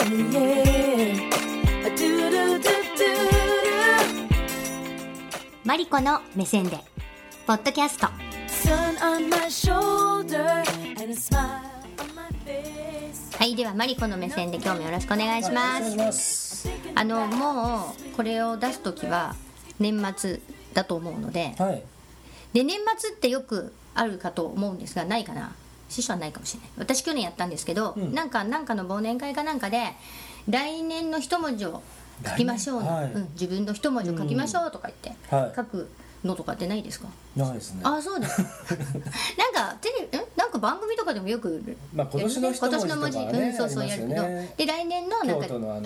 マリコの目線でポッドキャスト。はい、ではマリコの目線で今日もよろしくお願いします。もうこれを出すときは年末だと思うので、 はい、 で年末ってよくあるかと思うんですが、ないかな、師匠はないかもしれない。私去年やったんですけど、なんかの忘年会かなんかで来年の一文字を書きましょう、 はい、 自分の一文字を書きましょうとか言って、 はい、 書くのとかってないですか？ ないですね。 あ、そうですなんかなんか番組とかでもよく、 今年の一文字とかね、 そうそうやるけど、で来年のなんか京都の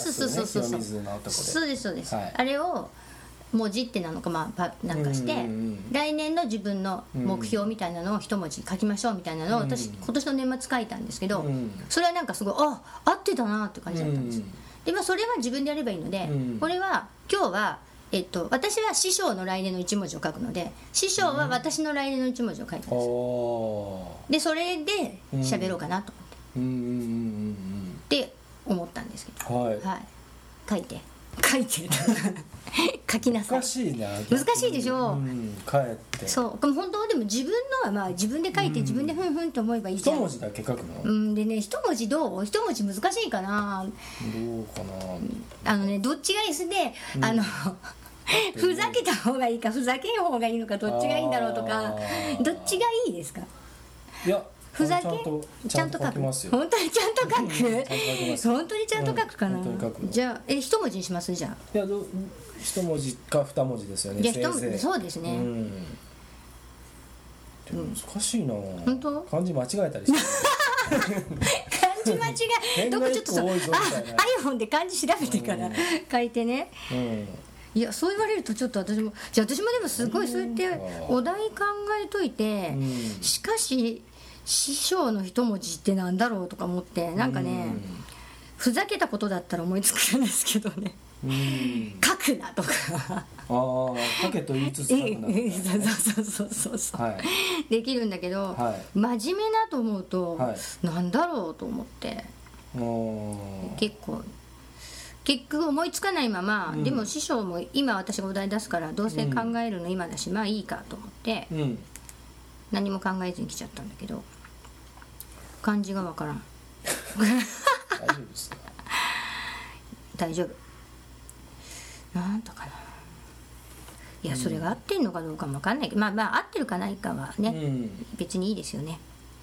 そうです、 はい、 あれを文字ってなのかなんかして、来年の自分の目標みたいなのを一文字書きましょうみたいなのを私今年の年末書いたんですけど、それはなんかすごい合ってたなって感じだったんです。でそれは自分でやればいいので、これは今日は私は師匠の来年の一文字を書くので、師匠は私の来年の一文字を書いてます。でそれで喋ろうかなと思ってって思ったんですけど、 はい、 書いて書きなさい。 難しいな。 難しいでしょ。 帰ってそうでも本当でも自分のは自分で書いて、自分でふんふんと思えばいいじゃん。 一文字だけ書くの？ でね、一文字どう？一文字難しいかな。 どうかな。 どっちがいいですで、ふざけた方がいいかふざけん方がいいのか、どっちがいいんだろうとか、どっちがいいですか？ いや、 ふざけちゃんと書く。本当にちゃんと書く？本当にちゃんと書くかな。じゃあ一文字にします？じゃあ。 いや、一文字か二文字ですよね。 じゃあ一文字、そうですね。 でも難しいな。 本当？ 漢字間違えたりして。 漢字間違え。どこちょっとさ、iPhone で漢字調べてから書いてね。いや、そう言われるとちょっと私もでもすごいそうやってお題考えといて、しかし師匠の一文字ってなんだろうとか思って、なんかね、ふざけたことだったら思いつくんですけどね、書くなとか書けと言いつつ書くなそう、できるんだけど、真面目なと思うと、なんだろうと思って、結局思いつかないまま、でも師匠も今私がお題出すからどうせ考えるの今だし、まあいいかと思って、何も考えずに来ちゃったんだけど、漢字がわからん大丈夫ですか？ 大丈夫なんとかな。いや、それが合ってんのかどうかもわかんないけど、合ってるかないかはね、別にいいですよね。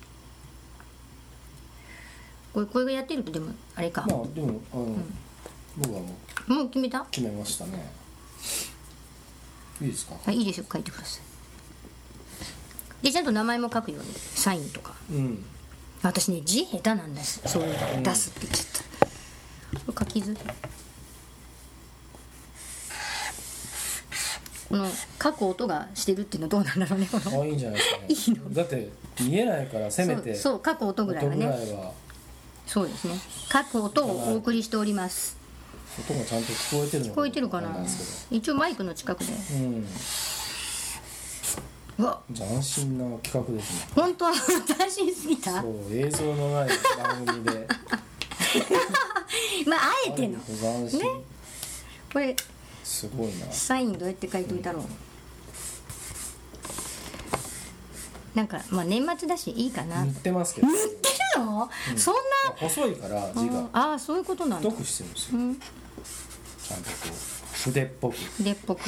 これがやってるとでもあれか。 でも僕はもう決めた？ 決めましたね。いいですか？ いいですよ、書いてください。でちゃんと名前も書くように、サインとか。私ね、字下手なんです。そういうの出すって言っちゃった。これ書き図。この書く音がしてるっていうのはどうなんだろうね。 いいんじゃないですかね。いいの？だって見えないからせめてそう書く音ぐらいはね。そうですね。書く音をお送りしております。 音がちゃんと聞こえてるのかな？聞こえてるかな。 一応マイクの近くで。うわ、 斬新な企画ですね。 本当は斬新すぎた。 そう、映像のない番組であえての斬新、ね、 これすごいな。 サインどうやって書いといたろう。なんか年末だしいいかな。 塗ってますけど。 塗ってるの？そんな細いから字が。 そういうことなんだ。 太くしてるんですよ。ちゃんとこう筆っぽく。 筆っぽく。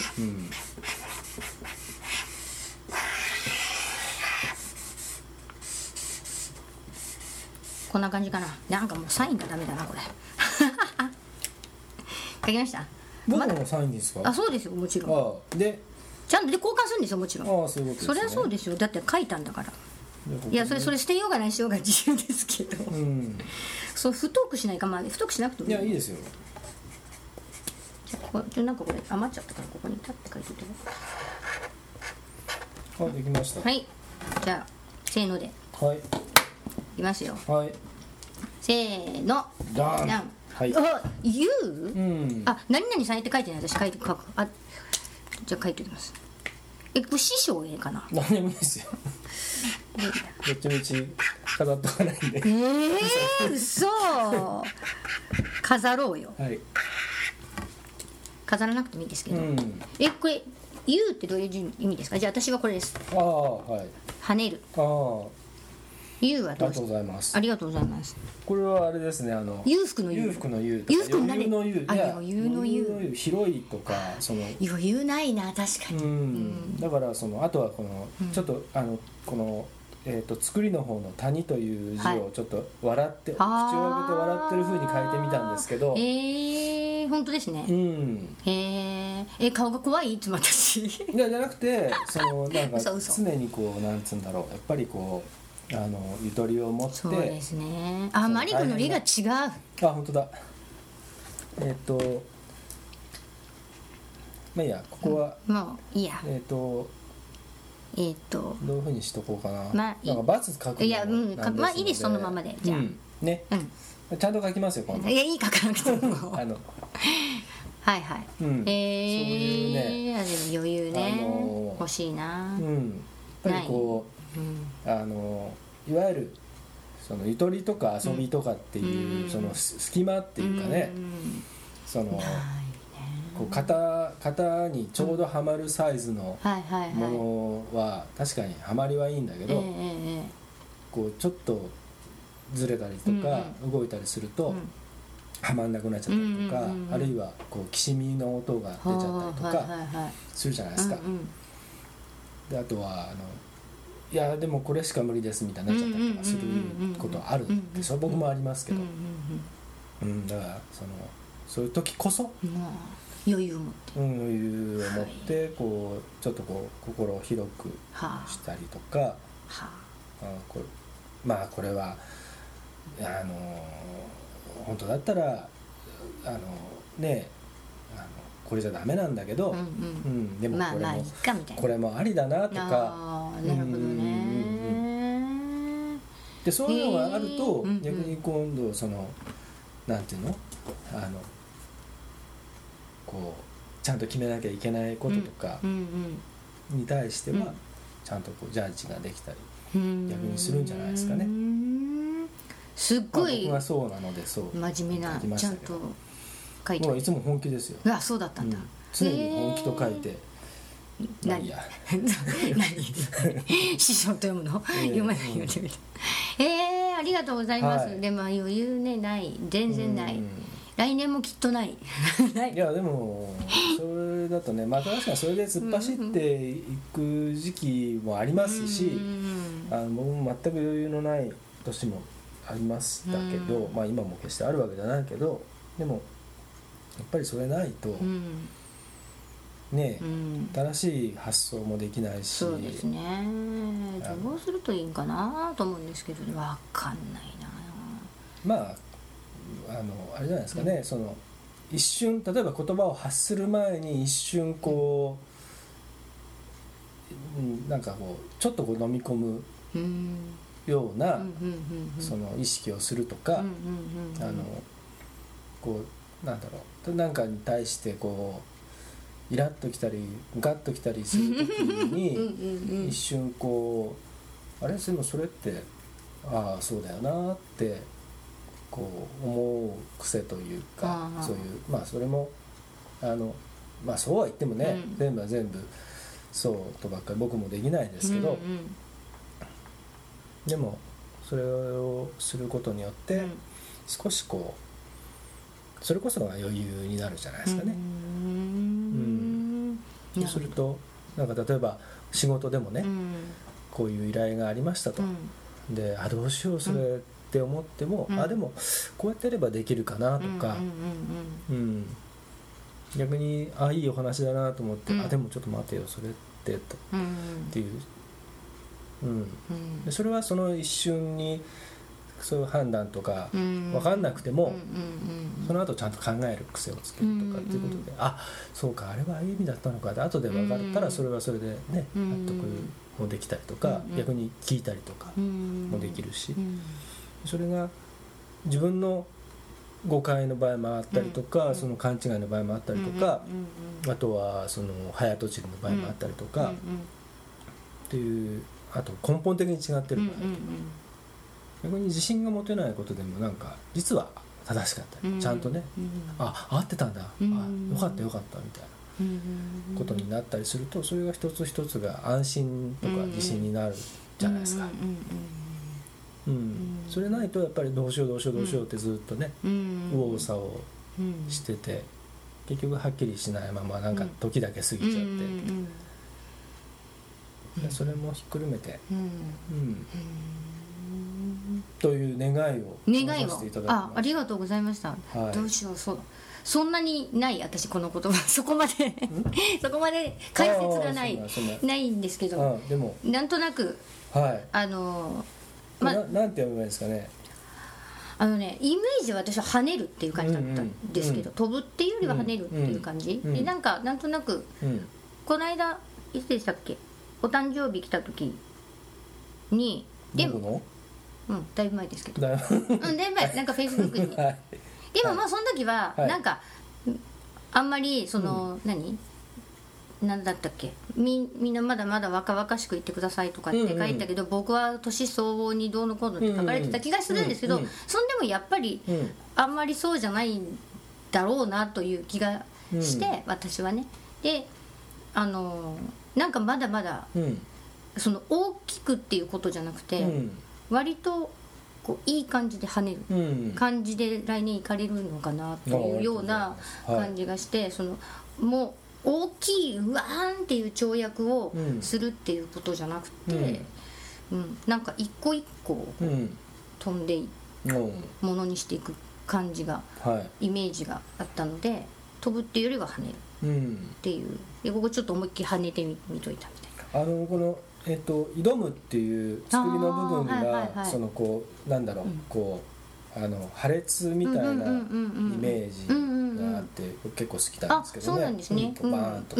こんな感じかな。なんかもうサインがダメだなこれ。書きました。 僕もサインですか？ そうですよ、もちろん。でちゃんとで交換するんですよ、もちろん。 そういうことですね。 それはそうですよ、だって書いたんだから。いや、それ捨てようがないしようが自由ですけど、そう太くしないか、太くしなくてもいい。 いや、いいですよ。 じゃあなんかこれ余っちゃったからここに立って書いておいて。 できました。 はい、じゃあせーので。いきますよ。せーの。 ダン。 言う？何々さんって書いてない。私書く。じゃあ書いておきます。これ師匠かな？ 何でもいいですよ。 どっちみち飾っとかないんで。 嘘飾ろうよ。 はい。 飾らなくてもいいですけど、 うん、 これ「言う」ってどういう意味ですか？じゃあ私はこれです。 ああ、はい。 跳ねる。 ああ。 言うはどうですか？ ありがとうございます。 ありがとうございます。 これはあれですね、 裕福の裕福の裕。 裕福の何？ 余裕の裕。 余裕の裕。 広いとか余裕ないな、確かに。 だからあとはこの、ちょっとこの作りの方の谷という字をちょっと笑って、口を開けて笑ってる風に書いてみたんですけど。 本当ですね。顔が怖い？いつも私。 いやじゃなくてなんか常にこうなんつうんだろう、やっぱりこうゆとりを持って。そうですね。マリコのりが違う。 本当だ。まあいいや、ここはもういいや。 どういうふうにしとこうかな。なんか罰書くの。 いや、まあいいです、そのままで。じゃあね、ちゃんと書きますよ今度。 いや、いい、書かなくても。はいはい。そういうね。 余裕ね。欲しいな。 やっぱりこういわゆるゆとりとか遊びとかっていう隙間っていうかね、こう型にちょうどはまるサイズのものは確かにはまりはいいんだけど、こうちょっとずれたりとか動いたりするとはまんなくなっちゃったりとか、あるいはこうきしみの音が出ちゃったりとかするじゃないですか。であとはいやでもこれしか無理ですみたいになっちゃったりとかすることあるでしょ。僕もありますけど、だからそういう時こそ余裕を持って、 余裕を持ってこうちょっとこう心を広くしたりとか、これは本当だったらこれじゃダメなんだけど、でもこれもありだなとか。 なるほどね。 でそういうのがあると逆に今度なんていうのこうちゃんと決めなきゃいけないこととかに対してはちゃんとこうジャッジができたり逆にするんじゃないですかね。 すっごい僕がそうなので真面目なちゃんと書いていつも本気ですよ。 そうだったんだ。 常に本気と書いて。 何師匠と読むの？読まないように。ありがとうございます。でも余裕ね、ない、全然ない。来年もきっとない。 いやでもそれだとね、確かにそれで突っ走っていく時期もありますし、僕も全く余裕のない年もありましたけど、今も決してあるわけじゃないけど、でもやっぱりそれないとね、新しい発想もできないし。 そうですね。どうするといいんかなと思うんですけど、分かんないな。 あれじゃないですかね、一瞬例えば言葉を発する前に一瞬こう、なんかこうちょっとこう飲み込むような意識をするとか、こうなんだろう、なんかに対してこうイラッときたりガッときたりする時に一瞬こうあれでもそれってそうだよなってこう思う癖というか、そういうそれもそうは言ってもね、全部は全部そうとばっかり僕もできないですけど、でもそれをすることによって少しこうそれこそが余裕になるじゃないですかね。そうするとなんか例えば仕事でもね、こういう依頼がありましたと、でどうしようそれって思っても、でもこうやってやればできるかなとか、逆にいいお話だなと思って、でもちょっと待てよそれってと、っていう、でそれはその一瞬にそういう判断とか分かんなくても、その後ちゃんと考える癖をつけるとかっていうことで、そうかあれはああいう意味だったのかで後で分かったらそれはそれでね、納得もできたりとか、逆に聞いたりとかもできるし、それが自分の誤解の場合もあったりとか、その勘違いの場合もあったりとか、あとはその早とちりの場合もあったりとかっていうあと根本的に違ってる場合、逆に自信が持てないことでもなんか実は正しかったり、ちゃんとね、合ってたんだ、よかったよかったみたいなことになったりすると、それが一つ一つが安心とか自信になるじゃないですか。それないとやっぱりどうしようどうしようどうしようってずっとね、右往左往してて、結局はっきりしないままなんか時だけ過ぎちゃって、それもひっくるめて、という願いをさせていただきます。 ありがとうございました、どうしよう、そんなにない私この言葉そこまでそこまで解説がないんですけど、 でもなんとなくなんて読めばいいですかね。 イメージは私は跳ねるっていう感じだったんですけど、飛ぶっていうよりは跳ねるっていう感じ、でなんとなく、この間いつでしたっけ、お誕生日来た時に、でもだいぶ前ですけど、だいぶ前なんかフェイスブックに、でもまあその時はなんかあんまりその何だったっけ、みんなまだまだ若々しく言ってくださいとかって書いたけど、僕は年相応にどうのこうのって書かれてた気がするんですけど、そんでもやっぱりあんまりそうじゃないんだろうなという気がして、私はね。でなんかまだまだその大きくっていうことじゃなくて、割とこういい感じで跳ねる感じで来年行かれるのかなというような感じがして、そのもう大きいうわーんっていう跳躍をするっていうことじゃなくて、なんか一個一個飛んでものにしていく感じが、イメージがあったので、飛ぶっていうよりは跳ねるっていう、でここちょっと思いっきり跳ねてみといたみたいな。 この挑むっていう作りの部分が、そのこうなんだろう、こう破裂みたいなイメージがあって結構好きなんですけどね。 そうなんですね。 バーンとか。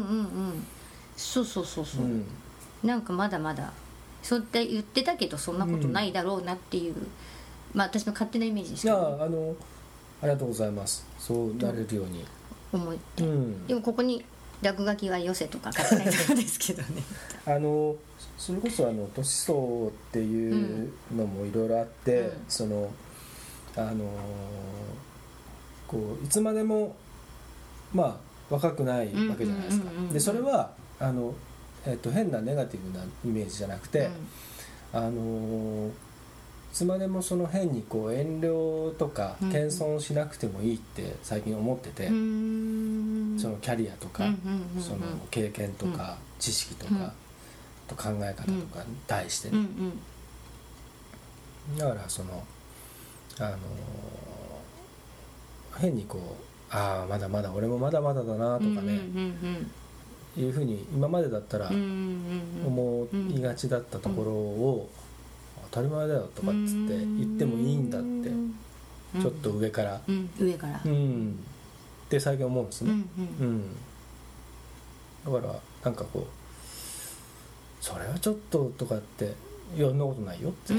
そうなんかまだまだそうって言ってたけど、そんなことないだろうなっていう、まあ私の勝手なイメージですけど。 ありがとうございます。そうなれるように思って。でもここに落書きはよせとか書かないんですけどね。 それこそ年相っていうのもいろいろあって、そのこういつまでもまあ若くないわけじゃないですか。でそれは変なネガティブなイメージじゃなくて、いつまでもその変にこう遠慮とか謙遜しなくてもいいって最近思ってて、そのキャリアとかその経験とか知識とかと考え方とかに対してね。だからその変にこうまだまだ俺もまだまだだなとかね、いうふうに今までだったら思いがちだったところを当たり前だよとかっつって言ってもいいんだってちょっと上からって最近思うんですね。だからなんかこうそれはちょっととかっていやそんなことないよって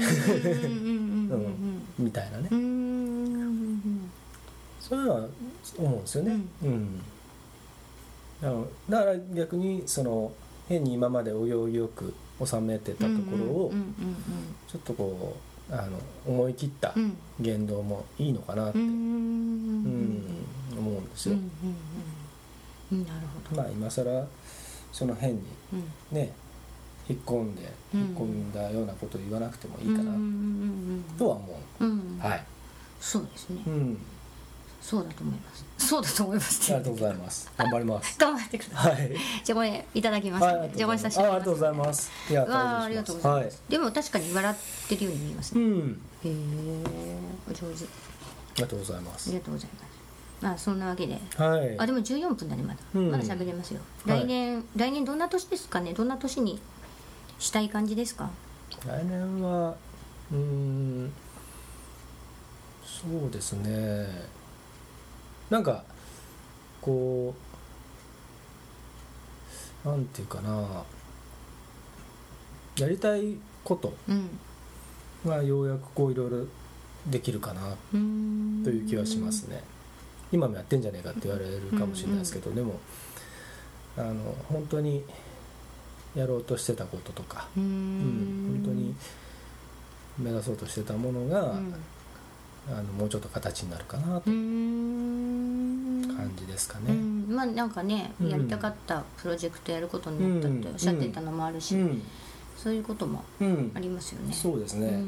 みたいなね、そういうのは思うんですよね。だから逆にその変に今までお行儀よく収めてたところをちょっとこう思い切った言動もいいのかなって思うんですよ。 なるほど。 まあ今更その変にね引っ込んだようなことを言わなくてもいいかなとは思う。はい。 そうですね。そうだと思います。そうだと思います。 ありがとうございます。頑張ります。 頑張ってください。じゃあこれいただきます。じゃあごさせていただきます。 ありがとうございます。いや、 ありがとうございます。でも確かに笑ってるように見えますね。へえ、お上手。 ありがとうございます。 ありがとうございます。そんなわけで。でも14分だね、まだ喋れますよ。来年どんな年ですかね。どんな年にしたい感じですか。 来年はそうですね。なんかこうなんていうかな、やりたいことがようやくこういろいろできるかなという気はしますね。今もやってんじゃねえかって言われるかもしれないですけど、でも本当にやろうとしてたこととか、本当に目指そうとしてたものが、もうちょっと形になるかなという感じですかね。 まあなんかね、やりたかったプロジェクトやることになったっておっしゃってたのもあるし、そういうこともありますよね。 そうですね。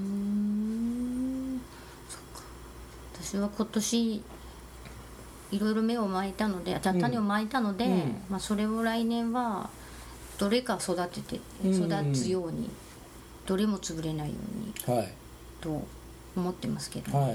そっか。私は今年いろいろ芽をまいたので、種をまいたので、まあそれを来年はどれか育つように、どれも潰れないように、と思ってますけどね。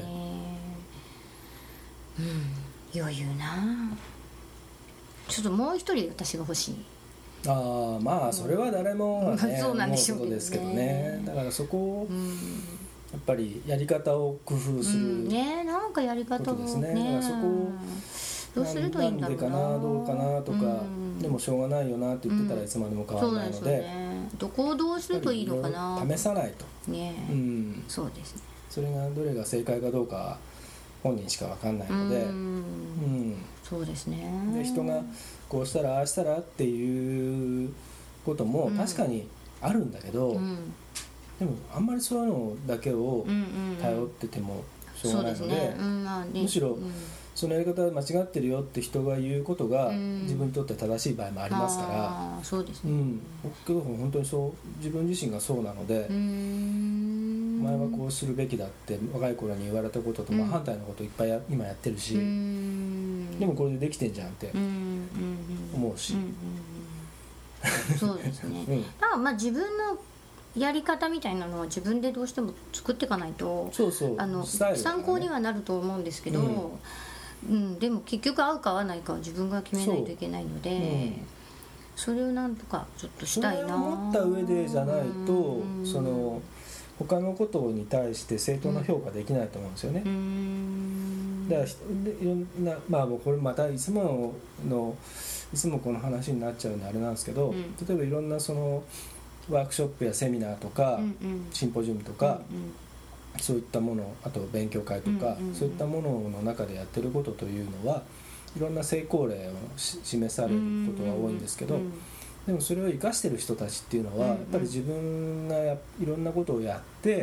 余裕な。ちょっともう一人私が欲しい。 まあそれは誰もね、 そうなんでしょう思うことですけどね。だからそこをやっぱりやり方を工夫するね、なんかやり方をですね。だからそこをどうするといいんだろうな。 なんでかな、どうかなとか、でもしょうがないよなって言ってたらいつまでも変わらないので、 どこをどうするといいのかな。 試さないと。 そうですね。 それがどれが正解かどうか本人しか分かんないので、 そうですね。 で人がこうしたらああしたらっていうことも確かにあるんだけど、でもあんまりそういうのだけを頼っててもしょうがないので、むしろそのやり方間違ってるよって人が言うことが自分にとって正しい場合もありますから、 そうですね。 僕は本当に自分自身がそうなので、前はこうするべきだって若い頃に言われたことと真反対のこといっぱい今やってるし、でもこれでできてんじゃんって思うし、 そうですね。だからまあ自分のやり方みたいなのは自分でどうしても作っていかないと、参考にはなると思うんですけど、でも結局合うか合わないかは自分が決めないといけないので、それをなんとかちょっとしたいな。 それを思った上でじゃないと、その他のことに対して正当な評価できないと思うんですよね。だからいろんな、まあもうこれまたいつもこの話になっちゃうんであれなんですけど、例えばいろんなそのワークショップやセミナーとか、シンポジウムとか、そういったもの、あと勉強会とか、そういったものの中でやってることというのはいろんな成功例を示されることが多いんですけど、でもそれを生かしてる人たちっていうのはやっぱり自分がいろんなことをやって、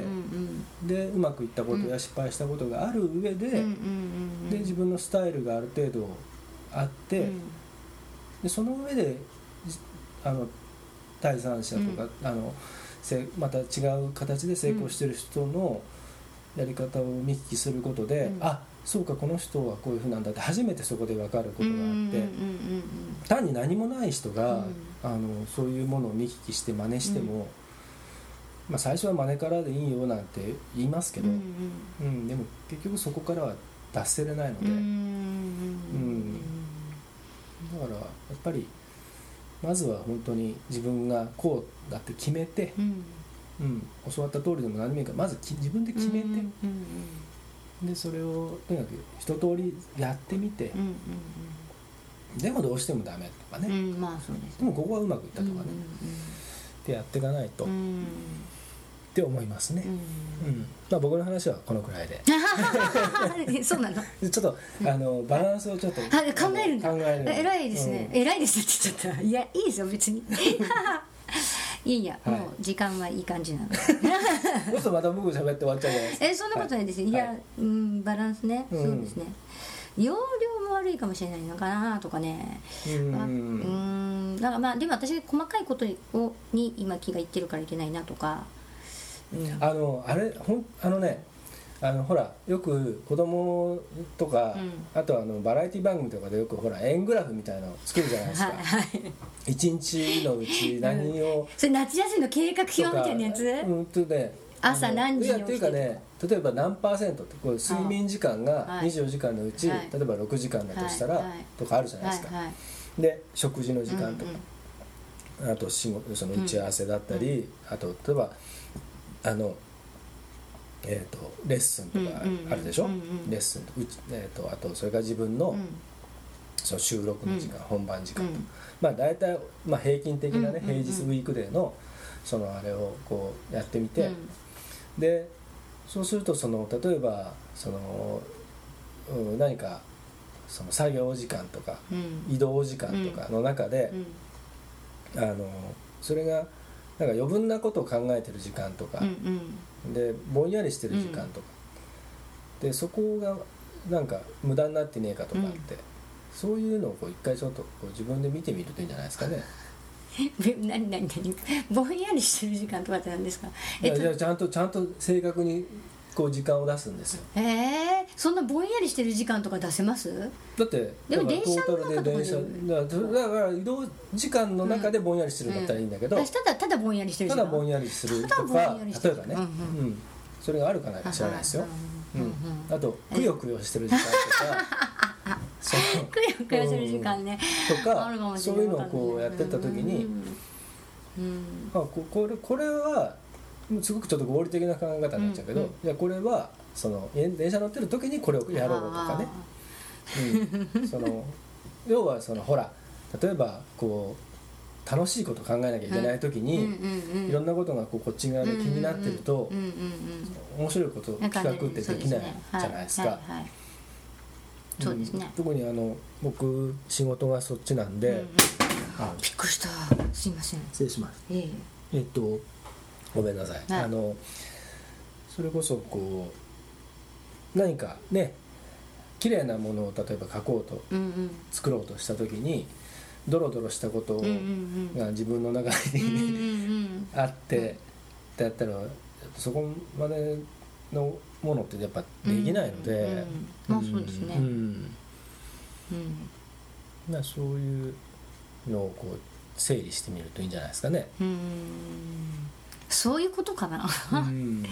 でうまくいったことや失敗したことがある上で、で自分のスタイルがある程度あって、でその上で第三者とか、また違う形で成功してる人のやり方を見聞きすることで、そうかこの人はこういうふうなんだって初めてそこで分かることがあって、単に何もない人が、そういうものを見聞きして真似しても、最初は真似からでいいよなんて言いますけど、でも結局そこからは脱せれないので、だからやっぱりまずは本当に自分がこうだって決めて、教わった通りでも何でもいいからまず自分で決めて、でそれをとにかく一通りやってみて、でもどうしてもダメとかね、でもここはうまくいったとかね、ってやっていかないと、って思いますね。僕の話はこのくらいでそうなの。 ちょっとバランスをちょっと考えるんだ。偉いですね。偉いですって言っちゃった。いやいいですよ別に。いやもう時間はいい感じなので。 そうするとまた僕喋って終わっちゃうじゃないですか。 そんなことないですよ。いやバランスね。そうですね。容量も悪いかもしれないのかなとかね。だからでも私細かいことに今気がいってるからいけないなとか。 ほらよく子供とか、あとバラエティ番組とかでよくほら円グラフみたいなのを作るじゃないですか。一日のうち何を、 それ夏休みの計画表みたいなやつ？朝何時に起きてというかね、例えば何パーセントってこう睡眠時間が24時間のうち、例えば6時間だとしたら、とかあるじゃないですか。で食事の時間とか、あと仕事その打ち合わせだったり、あと例えばレッスンとかあるでしょ。レッスンとあとそれから自分のその収録の時間、本番時間と、大体平均的なね、平日ウィークデーのそのあれをこうやってみて、でそうすると例えば何かその作業時間とか移動時間とかの中で、 それがなんか余分なことを考えてる時間とか、でぼんやりしてる時間とか、でそこがなんか無駄になってねえかとかって、そういうのをこう一回ちょっとこう自分で見てみるといいんじゃないですかね。 何ぼんやりしてる時間とかって何ですか？ いやちゃんと正確にこう時間を出すんですよ。 そんなぼんやりしてる時間とか出せます？ だってでも電車の中とかだから移動時間の中でぼんやりしてるんだったらいいんだけど、 ただぼんやりしてる時間、 ただぼんやりするとか、例えばね、それがあるかないか知らないですよ。あとくよくよしてる時間とかくよくよしてる時間ねとか、そういうのをこうやってった時に、これはすごくちょっと合理的な考え方になっちゃうけど、じゃあこれはその電車乗ってる時にこれをやろうとかね、その要はそのほら例えばこう楽しいこと考えなきゃいけない時に、いろんなことがこっち側で気になってると、面白いこと企画ってできないじゃないですか。 そうですね。 特に僕仕事がそっちなんで、 びっくりした。すいません。 失礼します。ごめんなさい。それこそこう何かね綺麗なものを例えば描こうと、作ろうとした時にドロドロしたことが自分の中にあってってやったらそこまでのものってやっぱできないので、 まあそうですね。 そういうのをこう整理してみるといいんじゃないですかね。 そういうことかな。そういう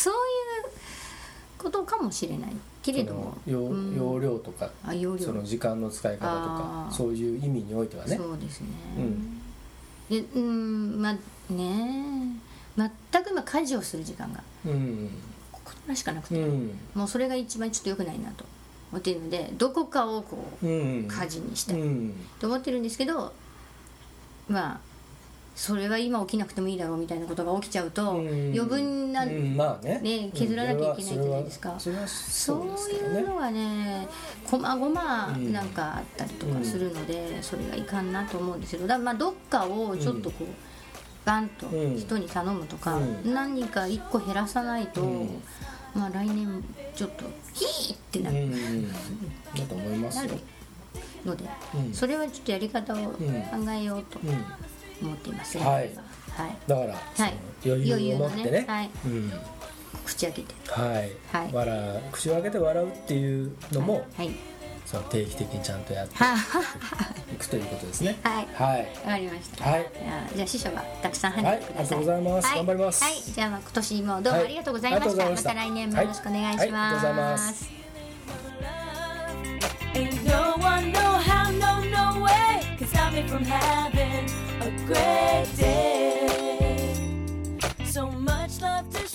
ことかもしれないけれども、 容量とかその時間の使い方とかそういう意味においてはね。 そうですね。まあね、全く今家事をする時間がここらしかなくて、もうそれが一番ちょっと良くないなと思っているので、どこかをこう家事にしたいと思ってるんですけど、まあそれは今起きなくてもいいだろうみたいなことが起きちゃうと余分な削らなきゃいけないじゃないですか。そういうのがねこまごまなんかあったりとかするので、それがいかんなと思うんですけど、だからどっかをちょっとこうバンと人に頼むとか、何か一個減らさないと、まあ来年ちょっとヒーってなるだと思いますよので、それはちょっとやり方を考えようと思っていますね。 だから余裕を持ってね、 口開けて、 口を開けて笑うっていうのもその定期的にちゃんとやっていくということですね。 わかりました。じゃあ師匠がたくさん入ってください。 ありがとうございます。頑張ります。 じゃあ今年もどうもありがとうございました。また来年もよろしくお願いします。 ありがとうございます。 Ain't no one, no how, no way can stop me from having a great day. So much love to